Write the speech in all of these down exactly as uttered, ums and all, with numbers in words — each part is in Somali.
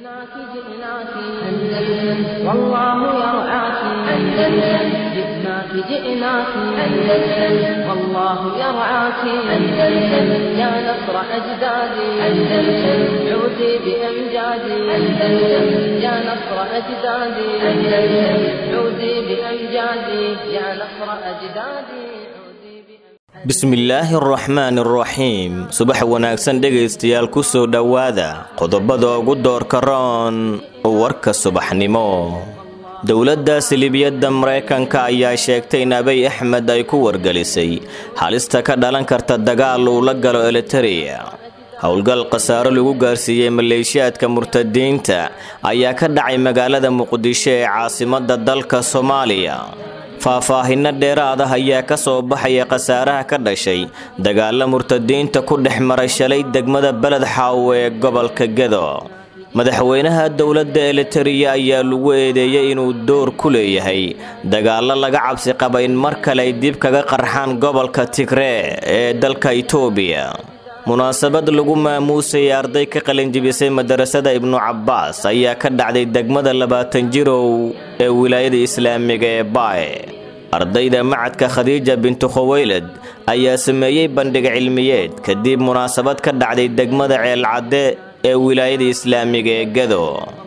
جئناك جئناك أندلس والله يرعاك أندلس جئناك جئناك أندلس والله يرعاك أندلس يا نصر أجدادي أندلس عودي بأمجادي أندلس يا نصر أجدادي أندلس عودي بأمجادي يا نصر أجدادي bismillaahi araxmaani araxiim subax wanaagsan dhegaystayaal ku soo dhowaada qodobada ugu doorka roon warka subaxnimo dowladda silibiyadda Mareykanka ayaa sheegtay in Abiy Ahmed ay ku wargelisay halista ka dhalan karta dagaal uu la galo Eritrea howlgal qasaaro lagu gaarsiiyay maleeshiyaadka murtadiinta ayaa ka dhacay magaalada Muqdisho ee caasimadda dalka Soomaaliya faahfaahinna dheeraad ah ayaa ka soo baxaya qasaaraha ka dhashay dagaal murtadiinta ku dhex maray shalay degmada Balad Xaawo ee gobolka Gedo madaxweynaha dowladda Eritrea ayaa lagu eedeeyay inuu door ku leeyahay dagaal laga cabsi qaba in mar kale ay dib kaga qarxaan gobolka Tigray ee dalka Itoobiya munaasabad lagu maamuusay arday ka qalin jibisay madrasada Ibnu Cabbaas ayaa ka dhacday degmada labaatan jirow ee wilaayada Islaamiga ee Baay ardayda macadka Khadiija bintu Khuwaylid ayaa sameeyay bandhig cilmiyeed kadib munaasabad ka dhacday degmada Ceel Cadde ee wilaayada Islaamiga ee Gedo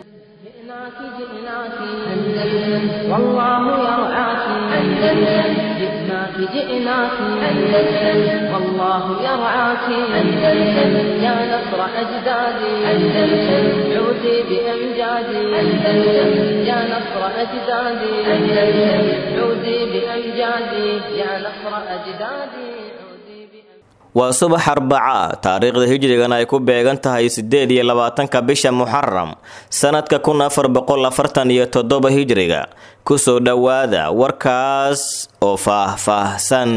جئناك أندلس والله يرعاك أندلس يا نصر أجدادي أندلس عودي بأمجادي أندلس يا نصر أجدادي أندلس عودي بأمجادي يا نصر أجدادي waa subax arbaca taariikhda hijrigan ay ku beegan tahay sideed iyo labaatanka bisha Muharram sanadka kun afar boqol afartan iyo toddoba hijriga ku soo dhawaada warkaas oo faahfaahsan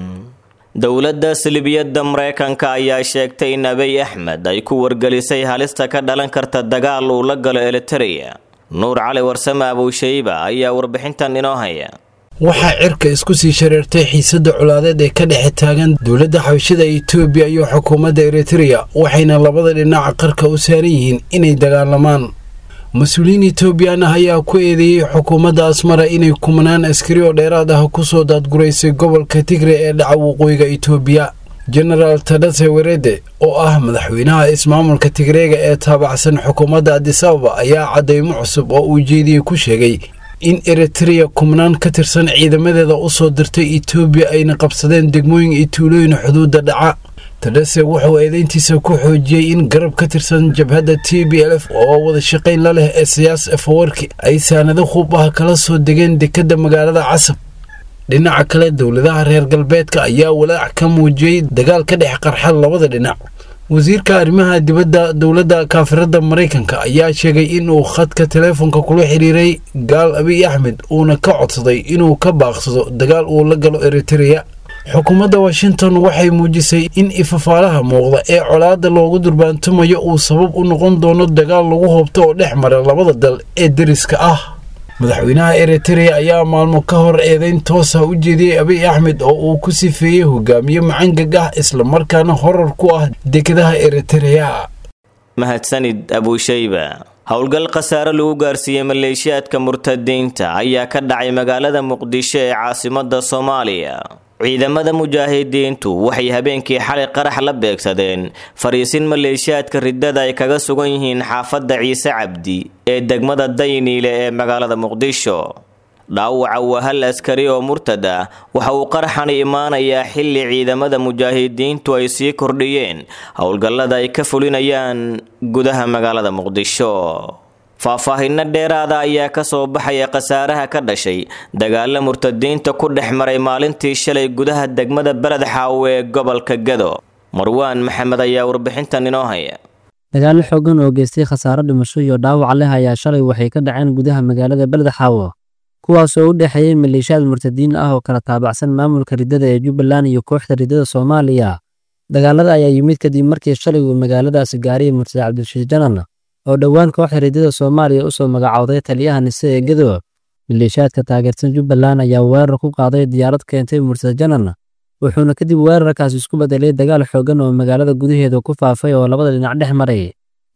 dowladda silibiyadda Mareykanka ayaa sheegtay in Abiy Ahmed ay ku wargelisay halista ka dhalan karta dagaal uu la galo Eritrea Nuur Cali Warsame Abushayba ayaa warbixintan inoo haya waxaa cirka isku sii shareertay xiisadda culaadeed ee ka dhex taagan dowladda xabashida Itoobiya iyo xukuumadda Eritrea waxayna labada dhinac qarka u saaran yihiin inay dagaalamaan mas'uuliyiin Itoobiyaan ah ayaa ku eedeeyay xukuumadda Asmara inay kumanaan askari oo dheeraad ah ku soo daadgureysay gobolka Tigray ee dhaca waqooyiga Itoobiya General Tadesse Werede oo ah madaxweynaha ismaamulka Tigrayga ee taabacsan xukuumadda Addis Ababa ayaa cadeymo cusub oo uu jeediyay ku sheegay in Eritrea kumnaan ka tirsan ciidamadeeda u soo dirtay Itoobiya ayna qabsadeen degmooyin iyo tuulooyin xuduudda dhaca Tadesse wuxuu eedeyntiisa ku xoojiyay in garab ka tirsan jabhadda T B L F oo wada shaqayn la leh ee siyaas Afwerki ay saanado khub ah kala soo degeen dekedda magaalada Casab dhinaca kale dowladaha reer galbeedka ayaa walaac ka muujiyay dagaal ka dhex qarxa labada dhinac wasiirka arrimaha dibadda dowladda kaafirada Mareykanka ayaa sheegay in uu khadka teleefanka kula xiriiray gaal Abiy Ahmed uuna ka codsaday inuu ka baaqsado dagaal uu la galo Eritrea xukuumadda Washington waxay muujisay in ifafaalaha muuqda ee colaadda loogu durbaantumayo uu sabab u noqon doono dagaal lagu hoobto oo dhex mara labada dal ee deriska ah madaxweynaha Eritrea ayaa maalmo ka hor eedeyn toos ah u jeediyay Abiy Ahmed oo uu ku sifeeyay hogaamiye macangag ah isla markaana horor ku ah dekedaha Eritrea mahadsanid Abushayba howlgal qasaaro lagu gaarsiiyay maleeshiyaadka murtadiinta ayaa ka dhacay magaalada Muqdisho ee caasimadda Soomaaliya ciidamada mujaahidiintu waxay habeenkii xalay qarax la beegsadeen fariisin maleeshiyaadka riddada ay kaga sugan yihiin xaafadda Ciise Cabdi ee degmada Dayniile ee magaalada Muqdisho dhaawaca waa hal askari oo murtad ah waxa uu qaraxan imaanayaa xilli ciidamada mujaahidiintu ay sii kordhiyeen howlgallada ay ka fulinayaan gudaha magaalada Muqdisho faahfaahinna dheeraad ah ayaa ka soo baxaya qasaaraha ka dhashay dagaal murtadiinta ku dhex maray maalintii shalay gudaha degmada Balad Xaawo ee gobolka Gedo Marwaan Maxamed ayaa warbixintan inoo haya dagaal xooggan oo geystay khasaaro dhimasho iyo dhaawac leh ayaa shalay waxay ka dhaceen gudaha magaalada Balad Xaawo kuwaas oo u dhaxeeyay maleeshiyaad murtadiin ah oo kala taabacsan maamulka riddada ee Jubbaland iyo kooxda riddada Soomaaliya dagaalada ayaa yimid kadib markii shalay uu magaaladaas gaaray Murtad Cabdishiid Janan oo dhawaan kooxda riddada Soomaaliya u soo magacawday taliyaha Nise ee Gedo maleeshiyaadka taageersan Jubbaland ayaa weerar ku qaaday diyaarad keentay Murtad Janan wuxuuna kadib weerarkaas isku bedelay dagaal xooggan oo magaalada gudaheeda ku faafay oo labada dhinac dhex maray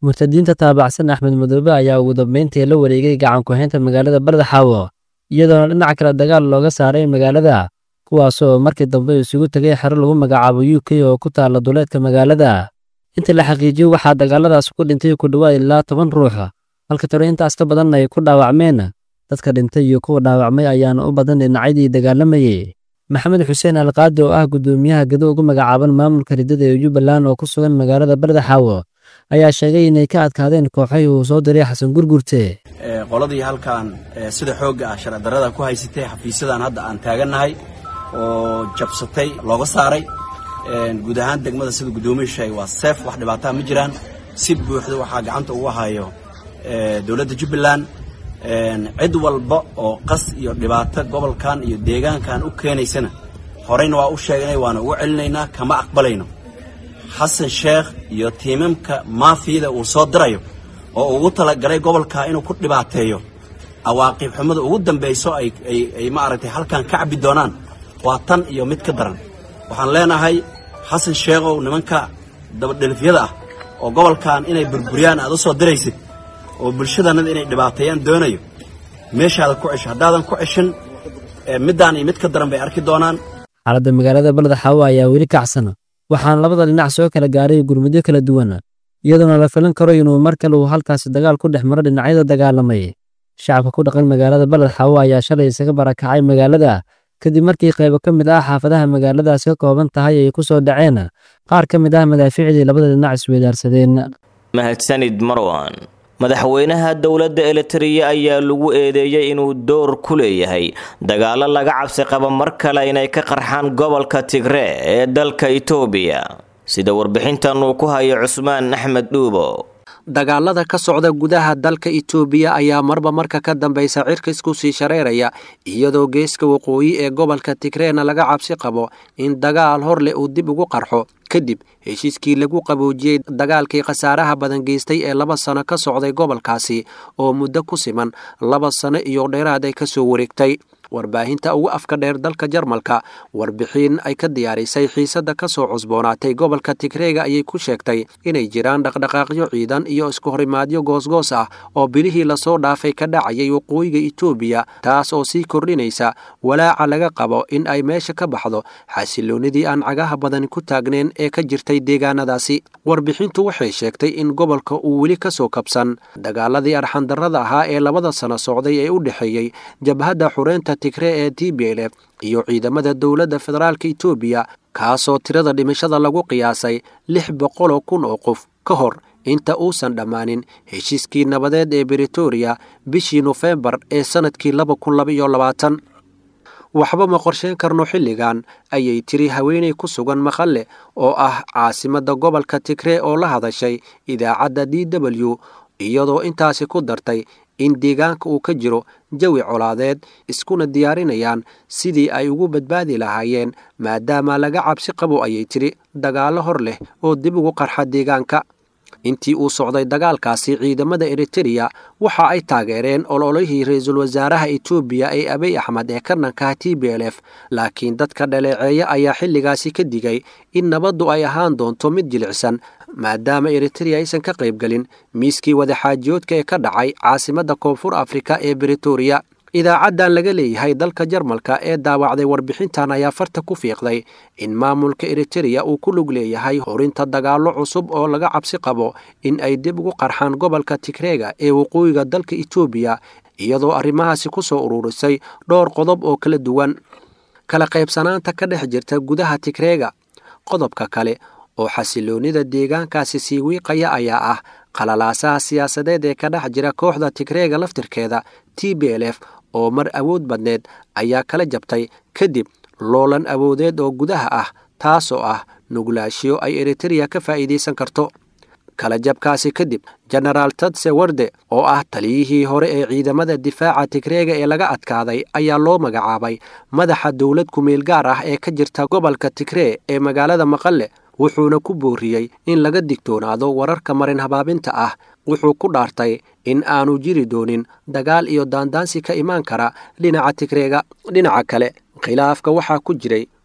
murtadiinta taabacsan Axmed Madoobe ayaa ugu dambeyntii la wareegay gacan ku haynta magaalada Baladxaawo iyadoona dhinaca kale dagaal looga saaray magaalada kuwaasoo markii dambe isugu tagay xero lagu magacaabo U K oo ku taala duleedka magaalada inta la xaqiijiyo waxaa dagaaladaas ku dhintay ku dhawaad ilaa toban ruux halka tiro intaas ka badan ay ku dhaawacmeen dadka dhintay iyo kuwa dhaawacmay ayaana u badan dhinacyadii dagaalamayay maxamed xuseen alqaadi oo ah gudoomiyaha gado ugu magacaaban maamulka ridada ee Jubbaland oo ku sugan magaalada Baladxaawo ayaa sheegay inay ka adkaadeen kooxay uu soo diray Xasan Gurgurte ee qoladii halkan sida xoogga ah sharci darrada ku haysatay xafiisadan hadda aan taaganahay oo jabsatay looga saaray een guud ahaan degmada sida gudoomiye shay waa safe wax dhibaato ma jiraan si buuxda waxa gacanta ugu hayo ee dawladda Jubbaland een cid walba oo qas iyo dhibaato gobolkan iyo deegaankan u keenaysana horeyna waa u sheegnay waana u celinaynaa kama aqbalayno Xasan Sheekh iyo tiimamka maafiyada uu soo dirayo oo ugu tala galay gobolka inuu ku dhibaateeyo awaaqib xumada ugu dambeeyso ay ay ma aragtay halkan ka cabi doonaan waa tan iyo mid ka daran waxaan leenahay Xasan Sheekh oo nimanka dabadhelfiyada ah oo gobolkan inay burburiyaan aad u soo diraysid oo bulshadana inay dhibaateeyaan doonayo meeshaada ku cisho hadaadan ku cishin midaan iyo mid ka daran bay arki doonaan xaaladda magaalada Baladxaawo ayaa weli kacsan waxaan labada dhinac soo kala gaaray gurmudyo kala duwan iyadoona la filan karo inuu mar kale uu halkaas dagaal ku dhex maro dhinacyada dagaalamay shacabka ku dhaqan magaalada Baladxaawo ayaa shalay isaga barakacay magaalada kadib markii qaybo ka mid ah xaafadaha magaaladaas ka kooban tahay ay ku soo dhaceen qaar ka mid ah madaafiicdii labada dhinac isweydaarsadeen mahadsanid Marwan madaxweynaha dawladda Eritrea ayaa lagu eedeeyay inuu door ku leeyahay dagaalo laga cabsi qabo mar kale inay ka qarxaan gobolka Tigray ee dalka Itoobiya sida warbixintan uu ku hayo Cusmaan Axmed Dhuubo dagaalada ka socda gudaha dalka Itoobiya ayaa marba marka ka dambaysa cirka isku sii shareeraya iyadoo geeska waqooyi ee gobolka Tigrayna laga cabsi qabo in dagaal hor leh uu dib ugu qarxo kadib heshiiskii lagu qaboojiyay dagaalkii khasaaraha badan geystay ee laba sano ka socday gobolkaasi oo muddo ku siman laba sano iyo dheeraad ay ka soo wareegtay warbaahinta ugu afka dheer dalka Jarmalka warbixin ay ka diyaarisay xiisada ka soo cusboonaatay gobolka Tigreega ayay ku sheegtay inay jiraan dhaqdhaqaaqyo ciidan iyo isku horimaadyo goosgoos ah oo bilihii la soo dhaafay ka dhacayay waqooyiga Itoobiya taas oo sii kordhinaysa walaaca laga qabo in ay meesha ka baxdo xasiloonidii aan cagaha badan ku taagneen ee ka jirtay deegaanadaasi warbixintu waxay sheegtay in gobolka uu weli ka soo kabsan dagaaladii arxandarrada ahaa ee labada sano socday ee u dhaxeeyay jabhadda xureynta Tigray ee T B L F iyo ciidamada dawladda federaalka Itoobiya kaasoo tirada dhimashada lagu qiyaasay lix boqol oo kun oo qof ka hor inta uusan dhamaanin heshiiskii nabadeed ee Pretoria bishii November ee sanadkii laba kun laba iyo labaatan waxba ma qorsheyn karno xilligan ayay tiri haweeney ku sugan Maqale oo ah caasimada gobolka Tigray oo la hadashay idaacadda D W iyadoo intaasi ku dartay in deegaanka uu ka jiro jawi colaadeed iskuna diyaarinayaan sidii ay ugu badbaadi lahaayeen maadaama laga cabsi qabo ayay tiri dagaalo hor leh oo dib ugu qarxa deegaanka intii uu socday dagaalkaasi ciidamada Eritrea waxa ay taageereen ololihii ra'iisul wasaaraha Itoobiya ee Abiy Ahmed ee karnanka T B L F laakiin dadka dhaleeceeya ayaa xilligaasi ka digay in nabaddu ay ahaan doonto mid jilicsan maadaama Eritrea aysan ka qayb galin miiskii wadaxaajoodka ee ka dhacay caasimada Koonfur Afrika ee Pretoria idaacadan laga leeyahay dalka Jarmalka ee daawacday warbixintan ayaa farta ku fiiqday in maamulka Eritrea uu ku lug leeyahay horinta dagaalo cusub oo laga cabsi qabo in ay dib ugu qarxaan gobolka Tigreega ee waqooyiga dalka Itoobiya iyadoo arrimahaasi ku soo ururisay dhowr qodob oo kala duwan kala qaybsanaanta ka dhex jirta gudaha Tigreega qodobka kale oo xasiloonida deegaankaasi sii wiiqaya ayaa ah qalalaasaha siyaasadeed ee ka dhex jira kooxda Tigreega laftirkeeda T B L F oo mar awood badneed ayaa kala jabtay kadib loolan awoodeed oo gudaha ah taasoo ah nuglaashiyo ay Eritrea ka faa'iideysan karto kala jabkaasi kadib General Tadse Warde oo ah taliyihii hore ee ciidamada difaaca Tigreega ee laga adkaaday ayaa loo magacaabay madaxa dawlad ku meel gaar ah ee ka jirta gobolka Tigray ee magaalada Maqale wuxuuna ku booriyay in laga digtoonaado wararka marin habaabinta ah wuxuu ku dhaartay in aanu jiri doonin dagaal iyo daandaansi ka imaan kara dhinaca Tigreega dhinaca kale khilaafka waxaa ku jiray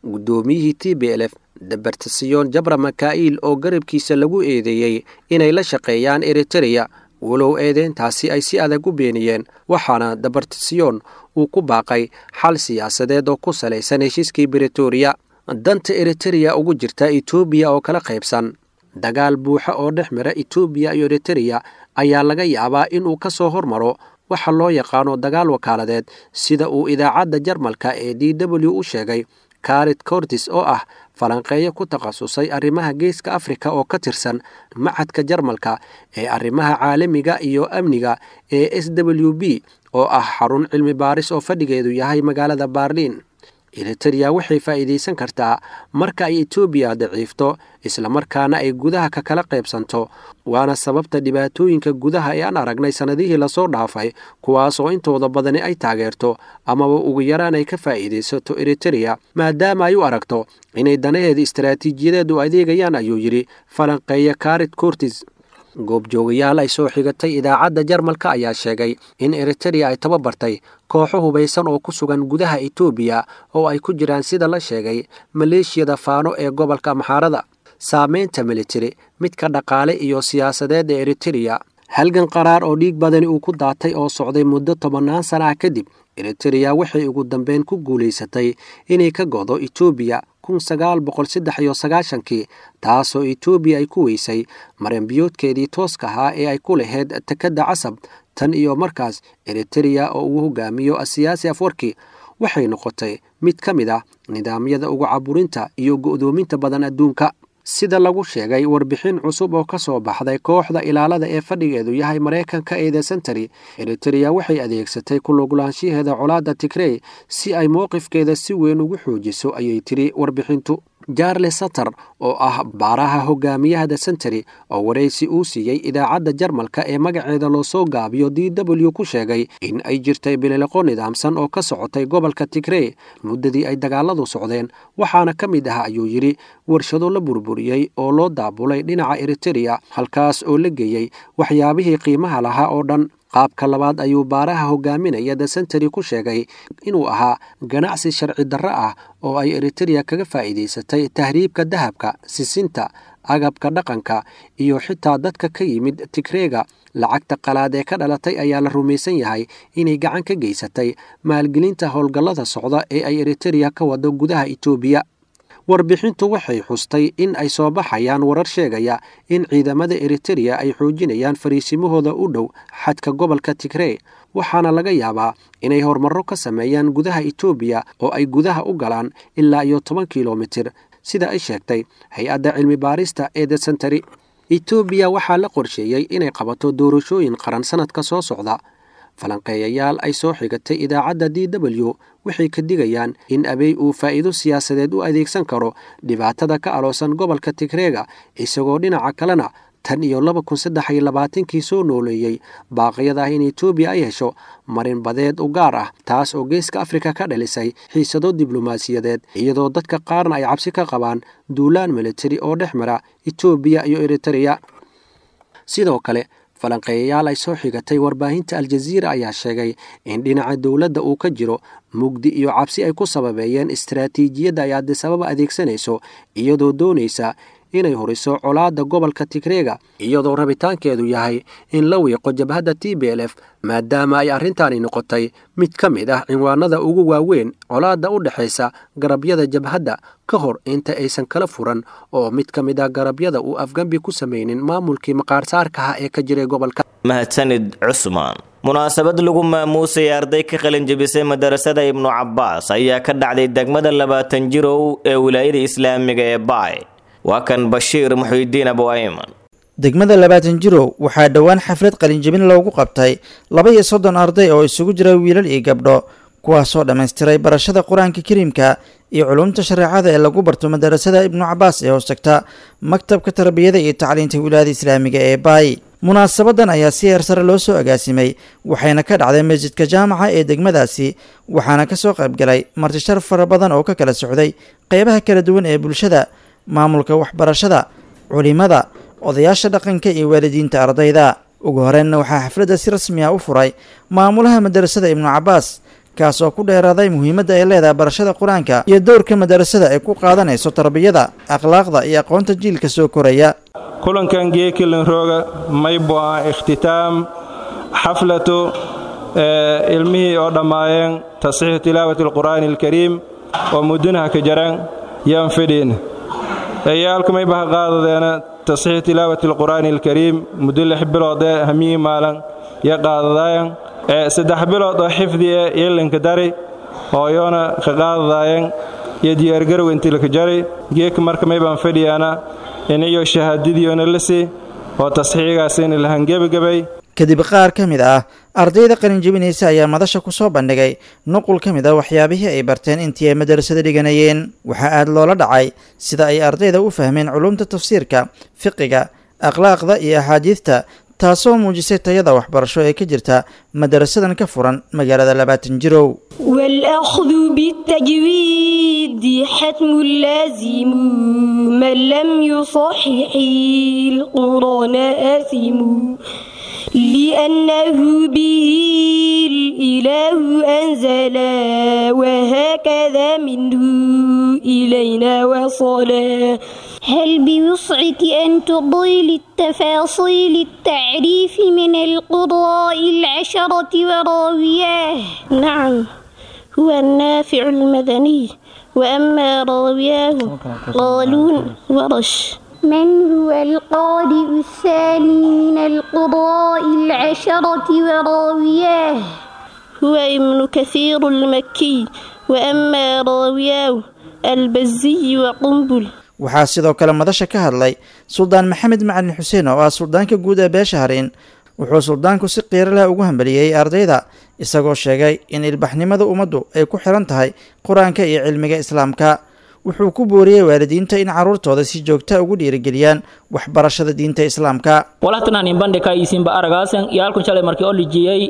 guddoomiyihii t b l f dabartasiyoon jabra makaa'il oo garabkiisa lagu eedeeyey inay la shaqeeyaan eritereya walow eedeyntaasi ay si adag u beeniyeen waxaana dabartasiyoon uu ku baaqay xal siyaasadeed oo ku salaysan heshiiskii bretoria danta eritereya ugu jirta etoobiya oo kala qaybsan dagaal buuxa oo dhex mara etoobiya iyo eritereya ayaa laga yaabaa inuu ka soo hormaro waxa loo yaqaano dagaal wakaaladeed sida uu idaacadda jarmalka ee d w u sheegay karit cortis oo ah falanqeeyo ku takhasusay arrimaha geeska afrika oo ka tirsan macadka jarmalka ee arrimaha caalamiga iyo amniga ee s w b oo ah xarun cilmi baaris oo fadhigeedu yahay magaalada baarliin eritereya waxay faa'iidaysan kartaa marka ay etoobiya daciifto islamarkaana ay gudaha ka kala qaybsanto waana sababta dhibaatooyinka gudaha ee aan aragnay sannadihii lasoo dhaafay kuwaas oo intooda badani ay taageerto amaba ugu yaraan ay ka faa'iidaysato eritereya maadaama ay u aragto inay danaheeda istaraatiijiyadeed u adeegayaan ayuu yidhi falanqeeye karit cortis goobjoogayaal ay soo xigatay idaacadda jarmalka ayaa sheegay in eritereya ay tababartay kooxo hubaysan oo ku sugan gudaha etoobiya oo ay ku jiraan sida la sheegay maleeshiyada faano ee gobolka amxaarada saamaynta militari midka dhaqaale iyo siyaasadeed ee eritereya halgan qaraar oo dhiig badani uu ku daatay oo socday muddo tobannaan sana ah kadib eritereya waxay ugu dambeyn ku guulaysatay inay ka go'do etoobiya kun sagaal boqol saddex iyo sagaashankii taasoo etoobiya ay ku weysay maranbiyoodkeedii tooska ahaa ee ay ku lahayd takadda casab tan iyo markaas eritereya oo uu hogaamiyo asiyaasi afwarki waxay noqotay mid ka mid ah nidaamyada ugu caburinta iyo go'doominta badan adduunka sida lagu sheegay warbixin cusub oo ka soo baxday kooxda ilaalada ee fadhigeedu yahay maraykanka ee the century eritereya waxay adeegsatay kulugulaanshaheeda colaadda tigrey si ay mowqifkeeda si weyn ugu xoojiso ayay tiri warbixintu jarles satter oo ah baaraha hogaamiyaha the century oo waraysi uu siiyey idaacadda jarmalka ee magaceeda loo soo gaabiyo d w ku sheegay in ay jirtay bilileqo nidaamsan oo ka socotay gobolka tigrey muddadii ay dagaaladu socdeen waxaana ka mid ah ayuu yidhi warshado la burburiyey oo loo daabulay dhinaca eritereya halkaas oo la geeyey waxyaabihii qiimaha lahaa oo dhan qaabka labaad ayuu baaraha hogaaminaya the century ku sheegay inuu ahaa ganacsi sharci darro ah oo ay eritereya kaga faa'iidaysatay tahriibka dahabka sisinta agabka dhaqanka iyo xitaa dadka ka yimid tigreega lacagta qalaad ee ka dhalatay ayaa la rumaysan yahay inay gacan ka geysatay maalgelinta howlgallada socda ee ay eritereya ka wado gudaha etoobiya warbixintu waxay xustay in ay soo baxayaan warar sheegaya in ciidamada eritereya ay xoojinayaan fariisimahooda u dhow xadka gobolka tigrey waxaana laga yaabaa inay horumarro ka sameeyaan gudaha etoobiya oo ay gudaha u galaan ilaa iyo toban kilomitir sida ay sheegtay hay-adda cilmi baarista ee the century etoobiya waxaa la qorsheeyey inay qabato doorashooyin qaran sanadka soo socda falanqeeyayaal ay soo xigatay idaacadda d w waxay ka digayaan in abey uu faa'iido siyaasadeed u adeegsan karo dhibaatada ka aloosan gobolka tigreega isagoo dhinaca kalena tan iyo laba kun saddex iyo labaatankii soo nooleeyey baaqyada ah in etoobiya ay hesho marin badeed u gaar ah taas oo geeska afrika ka dhalisay xiisado diblomaasiyadeed iyadoo dadka qaarna ay cabsi ka qabaan duulaan militari oo dhex mara etoobiya iyo eritereya sidoo kale falanqeeyayaal ay soo xigatay warbaahinta aljaziira ayaa sheegay in dhinaca dowladda uu ka jiro mugdi iyo cabsi ay ku sababeeyeen istaraatiijiyadda ay addis ababa adeegsanayso iyadoo doonaysa inay horiso colaadda gobolka tigreega iyadoo rabitaankeedu yahay in la wiiqo jabhadda t b l f maadaama ay arrintaani noqotay mid ka mid ah cinwaanada ugu waaweyn colaadda u dhexaysa garabyada jabhadda ka hor inta aysan kala furan oo mid ka mid ah garabyada uu afgambi ku samaynin maamulkii maqaarsaarkaha ee ka jiray gobolka mahadsanid cusmaan munaasabad lagu maamuusay arday ka qalin jebisay madarasada ibnu cabbaas ayaa ka dhacday degmada labaatan jirow ee wilaayada islaamiga ee baay waa kan bashiir muxiidiin abu ayman degmada labaatan jirow waxaa dhowaan xaflad qalinjebin loogu qabtay laba iyo soddon arday oo isugu jira wiilal iyo gabdho kuwaasoo dhammaystiray barashada qur-aanka kariimka iyo culumta shareecada ee lagu barto madarasada ibnu cabbaas ee hoos tagta maktabka tarbiyada iyo tacliinta wilaayada islaamiga ee baay munaasabadan ayaa si heer sare loo soo agaasimay waxayna ka dhacday masjidka jaamaca ee degmadaasi waxaana kasoo qaybgalay martishar fara badan oo ka kala socday qeybaha kala duwan ee bulshada maamulka waxbarashada culimada odayaasha dhaqanka iyo waalidiinta ardayda ugu horeenna waxaa xafladda si rasmi ah u furay maamulaha madarasada ibnu cabbaas kaas oo ku dheeraaday muhiimadda ay leedahay barashada qur-aanka iyo dowrka madarasada ay ku qaadanayso tarbiyada akhlaaqda iyo aqoonta jiilka soo koraya kulankan geekilin rooga maybo ah ikhtitaam xaflatu ilmihii oo dhammaayeen tasxiixu tilaawati alqur'aani alkariim oo muddinaha ka jaran yaan fidhiin eyaalku maybaha qaadadeena tasxiixu tilaawati alqur'aani alkariim muddo lix biloodee hamiyii maalan ya qaadadaayan saddex bilood oo xifdi ee ilinka dari hooyoona ka qaadadaayan iyo diyaargarow intii laka jaray geeka marka maybaan fadhiyaana in iyo shahaadadiyoona lasi oo tasxiixigaasina lahangebagabay kadib qaar ka mid ah ardayda qalinjebinaysa ayaa madasha ku soo bandhigay nuqul ka mid ah waxyaabihii ay barteen intii ay madarasada dhiganayeen waxaa aad loola dhacay sida ay ardayda u fahmeen culumta tafsiirka fiqiga akhlaaqda iyo axaadiidta taasoo muujisay tayada waxbarasho ee ka jirta madarasadan ka furan magaalada labaatan jirow والأخذ بالتجويد حتم لازم من لم يصحح القرآن آثم لأنه به الإله أنزل وهكذا منه إلينا وصلا هل بوسعك أن تضيل التفاصيل التعريف من القراء العشرة وراوياه؟ نعم، هو النافع المدني، وأما راوياه قالون ورش. من هو القارئ الثاني من القراء العشرة وراوياه؟ هو ابن كثير المكي، وأما راوياه البزي وقنبل. waxaa sidoo kale madasha ka hadlay suldaan maxamed macalin xuseen oo ah suldaanka guud ee beesha harin wuxuu suldaanku si qiiro leh ugu hambaliyey ardayda isagoo sheegay in ilbaxnimada ummaddu ay ku xiran tahay qur-aanka iyo cilmiga islaamka wuxuu ku booriyey waalidiinta in carruurtooda si joogta ugu dhiirigeliyaan waxbarashada diinta islaamka walahtanaanin bandhika isinba aragaasan iyo halkun shalay markii oo lijiyey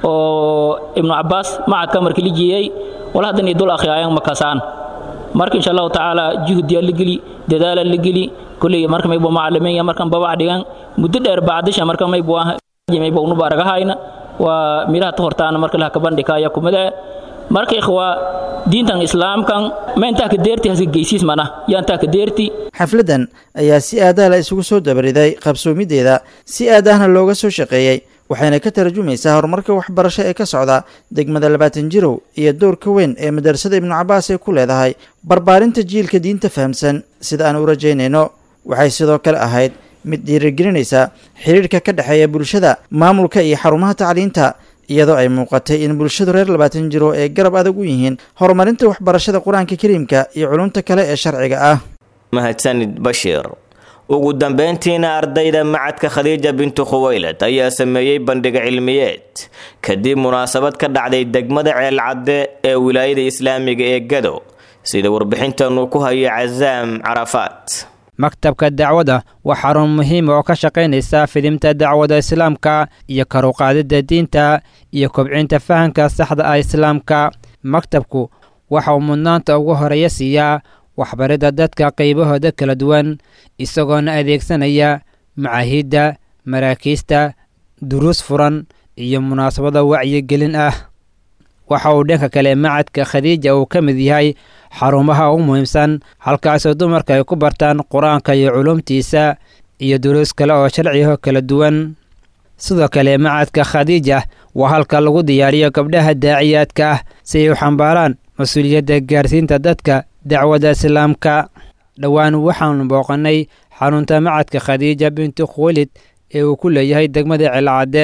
oo ibnu cabbaas macadka markii lijiyey walahdani dul akhriyaayan makasaan marka insha allahu tacaala juhdiya la geli dadaala la geli kulley marka maybo macalimiin markan babac dhigan muddo dheer bacdisha marka maybo maybo unu baragahayna waa miraha hortaan marka la ka bandhika ya kumada marka ikhwa diintan islaamkan ma inta ka deerti hasi geysis mana ya inta ka deerti xafladan ayaa si aadaha la isugu soo dabariday qabsoomideeda si aadahna looga soo shaqeeyay waxayna ka tarjumaysaa horumarka waxbarasho ee ka socda degmada labaatan jirow iyo doorka weyn ee madarasada ibnu cabbaas ay ku leedahay barbaarinta jiilka diinta fahamsan sida aan u rajaynayno waxay sidoo kale ahayd mid dhiirigelinaysa xiriirka ka dhexeeya bulshada maamulka iyo xarumaha tacliinta iyadoo ay muuqatay in bulshadu reer labaatan jiro ay garab adag u yihiin horumarinta waxbarashada qur-aanka kariimka iyo culumta kale ee sharciga ah mahadsanid bashiir ugu dambeyntiina ardayda macadka khadiija bintu khuwaylad ayaa sameeyey bandhig cilmiyeed kadib munaasabad ka dhacday degmada ceelcadde ee wilaayada islaamiga ee gado sida warbixintanu ku haya cazaam carafaat maktabka dacwada waa xarun muhiim oo ka shaqaynaysa fidimta dacwada islaamka iyo kor u qaadidda diinta iyo kobcinta fahamka saxda ah islaamka maktabku waxa uu mudnaanta ugu horeeya siiyaa waxbaridda dadka qaybahooda kala duwan isagoona adeegsanaya macaahidda maraakiista duruus furan iyo munaasabada wacyigelin ah waxa uu dhanka kale macadka khadiija uu ka mid yahay xarumaha ugu muhiimsan halkaasoo dumarka ay ku bartaan qur-aanka iyo culumtiisa iyo duruus kale oo sharciyaho kala duwan sidoo kale macadka khadiija waa halka lagu diyaariyo gabdhaha daaciyaadka ah si ay u xambaaraan mas-uuliyadda gaarsiinta dadka dacwada islaamka dhowaan waxaanu booqannay xarunta macadka khadiija bintu khuwaylid ee uu ku leeyahay degmada ceelcadde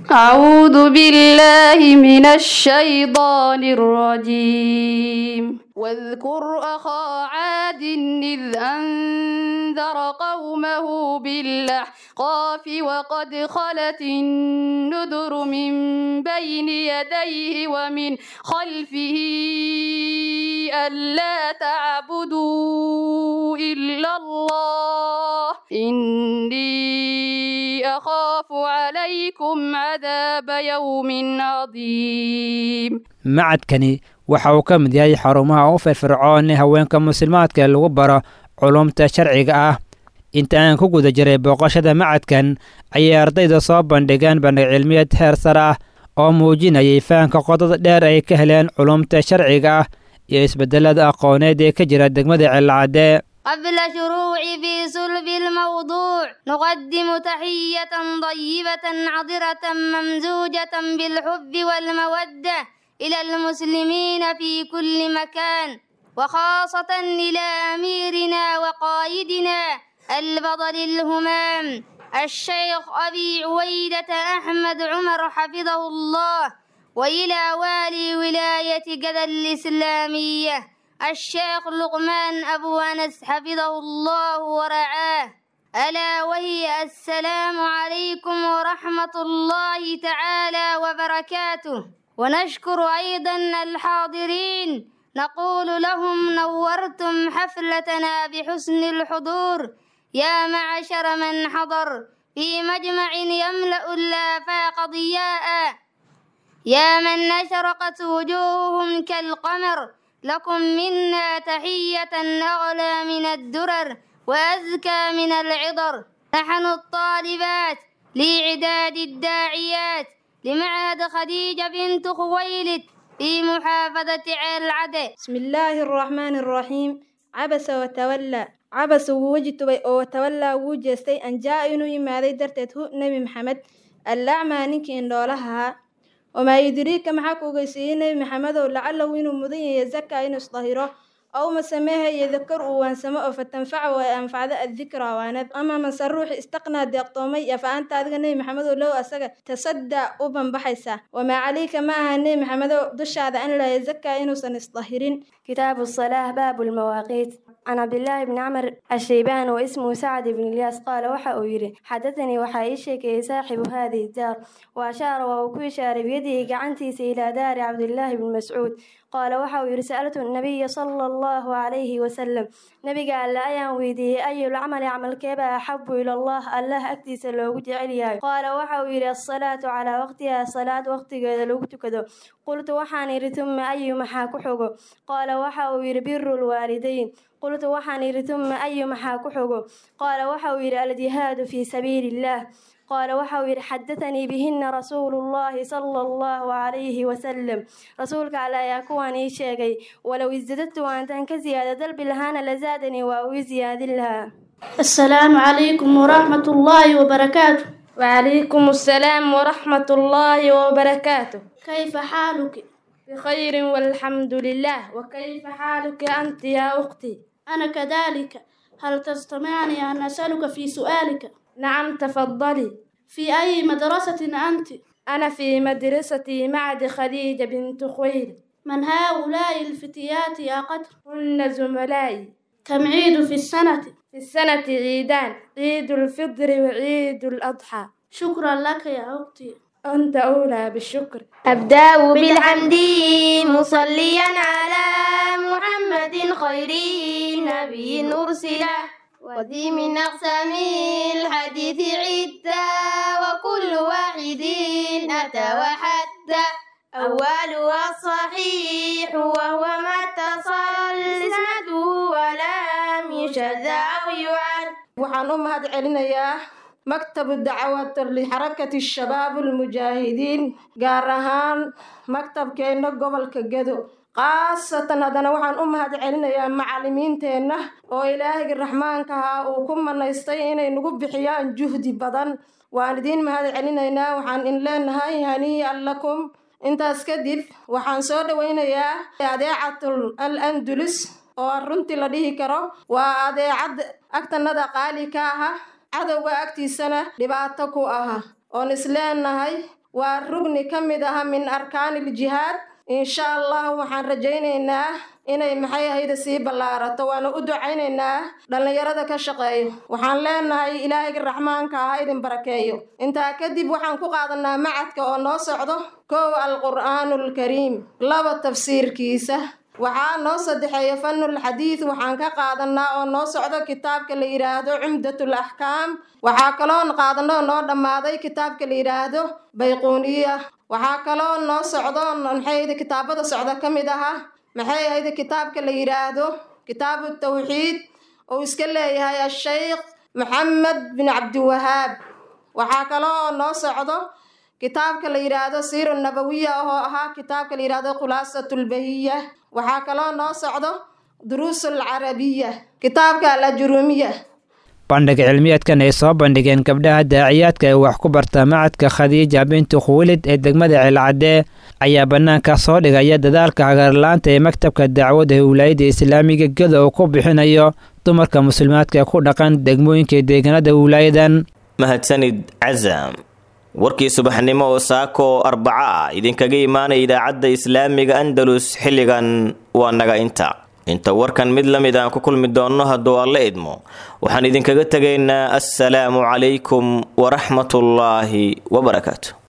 أعوذ بالله من الشيطان الرجيم واذكر أخا عاد إذ أنذر قومه بالأحقاف وقد خلت النذر من بين يديه ومن خلفه ألا تعبدوا إلا الله إني أخاف عليكم عذاب يوم عظيم macadkani waxa uu ka mid yahay xarumaha u firfircoon ee haweenka muslimaadka lagu baro culumta sharciga ah inta aan ku guda jiray booqashada macadkan ayay ardayda soo bandhigeen bandhig cilmiyeed heer sare ah oo muujinayay fahanka qodada dheer ay ka heleen culumta sharciga ah iyo isbeddelada aqooneed ee ka jira degmada Ceelcadde. قبل شروع في صلب الموضوع نقدم تحية طيبة عطرة ممزوجة بالحب والمودة إلى المسلمين في كل مكان، وخاصة إلى أميرنا وقائدنا البطل الهمام الشيخ أبي عويدة أحمد عمر حفظه الله، وإلى والي ولاية جدة الإسلامية الشيخ لقمان أبو أنس حفظه الله ورعاه، ألا وهي السلام عليكم ورحمة الله تعالى وبركاته. ونشكر أيضا الحاضرين، نقول لهم نورتم حفلتنا بحسن الحضور يا معشر من حضر في مجمع يملأ الآفاق ضياء، يا من أشرقت وجوههم كالقمر، لكم منا تحية أغلى من الدرر وأزكى من العطر. نحن الطالبات لإعداد الداعيات لمعهد خديجة بنت خويلد في محافظة عيلعدة. بسم الله الرحمن الرحيم. عبس وتولى عبس ووجت وتولى وجستي أن جاء إنه يمادي درتته نبي محمد الأعمى نك إن دولها وما يدريك محاك وقيسين نبي محمد ولعله إنه مضي يزكى إنه صهيره أو ما سماها يذكر وانسماء فتنفع وأنفع ذا الذكرى وانب. أما من سروح استقنى ديقطومي فأنت هذا النبي محمد لو أسجى تصدى أبن بحيسا وما عليك معها النبي محمد دش هذا أن لا يزكى إنه سنصطهرين. كتاب الصلاة باب المواقيت. عن عبد الله بن عمر الشيبان واسمه سعد بن الياس قال وحا أويري حدثني وحايشك صاحب هذه الدار وأشار وكوشار بيده قعنتي إلى دار عبد الله بن مسعود قال وحا أويري سألت النبي صلى الله عليه وسلم نبي قال لا ينويدي أي العمل عمل كيبا أحب إلى الله الله أكتس لو جعلها قال وحا أويري الصلاة على وقتها صلاة وقت لو كذا قلت وحاني ثم أي محاك حقه قال وحا أويري بر الوالدين قلت وحاني ثم أي محاك حقه قال وحا أويري الجهاد في سبيل الله قال وحاوير حدثني بهن رسول الله صلى الله عليه وسلم رسولك على يكون شيء ولو ازددت وأنت كزيادة دلب لهان لزادني وزياد لها. السلام عليكم ورحمة الله وبركاته. وعليكم السلام ورحمة الله وبركاته. كيف حالك؟ بخير والحمد لله. وكيف حالك أنت يا أختي؟ أنا كذلك. هل تستطيعني أن أسألك في سؤالك؟ نعم تفضلي. في أي مدرسة أنت؟ أنا في مدرسة معهد خديجة بنت خويلد. من هؤلاء الفتيات يا قدر؟ هن زملائي. كم عيد في السنة؟ في السنة عيدان، عيد الفطر وعيد الأضحى. شكرا لك يا أختي. أنت أولى بالشكر. أبدأ بالحمد مصليا على محمد خير نبي أرسل وذي من أقسام الحديث عدة وكل واحد أتى وحتى أولها الصحيح وهو ما اتصل سنده ولم يشذ أو يعد. وحن أمهد علينا مكتب الدعوات لحركة الشباب المجاهدين قارهان مكتب كينا قبل كجدو qaasatan haddana waxaan u mahad celinayaa macallimiinteenna oo ilaahay raxmaanka ahaa uu ku manaystay inay nagu bixiyaan juhdi badan. waan idiin mahad celinaynaa. waxaan in leenahay hanii'an lakum. intaas kadib waxaan soo dhawaynayaa adeecatul al andulus oo runtii la dhihi karo waa adeecad agtanada qaali ka aha cadowga agtiisana dhibaato ku aha oon isleenahay waa rugni ka mid aha min arkaanil jihaad. إن شاء الله وحن رجينا إني محيا هيدا سي بلارة وانا أدعينا لأن يرد كشقي وحن لنا إلهي الرحمن كهيد بركايو. انت أكدب وحن كقادنا معك ونص عضو كو القرآن الكريم لا التفسير كيسة وحن نصد حي فن الحديث وحن كقادنا ونص عضو كتاب كالإرادة عمدة الأحكام وحاكلون قادنا نور ماضي كتاب كالإرادة بيقونية waxaa kaloo noo socdo maxay kitaabada socda ka mid aha maxay ahayd kitaabka la yiraahdo kitaabu tawxiid oo iska leeyahay Sheikh Maxamed bin Abdul Wahhab. waxaa kaloo noo socdo kitaabka la yidhaahdo siira nabawiya oo ahaa kitaabka la yidhaahdo khulaasatulbahiya waxaa kaloo noo socdo duruusul carabiya kitaabka al-ajruumiya bandhig cilmiyeedkan ay soo bandhigeen gabdhaha daaciyaadka ee wax ku barta macadka khadiija bintu khuwilid ee degmada ceelcadee ayaa bannaanka soo dhigaya dadaalka hagarlaanta ee maktabka dacwadda ee wilaayadda islaamiga Gedo oo ku bixinayo dumarka muslimaadka ku dhaqan degmooyinka deegaanada wilaayadan. mahadsanid Azam. warkii subaxnimo oo saako arbaca idinkaga imaanay idaacadda islaamiga Andalus xilligan waa naga inta inta warkan mid lamid aan ku kulmi doono hadduu alla idmo waxaan idinkaga tagaynaa assalaamu calaykum waraxmatullaahi wabarakaatu.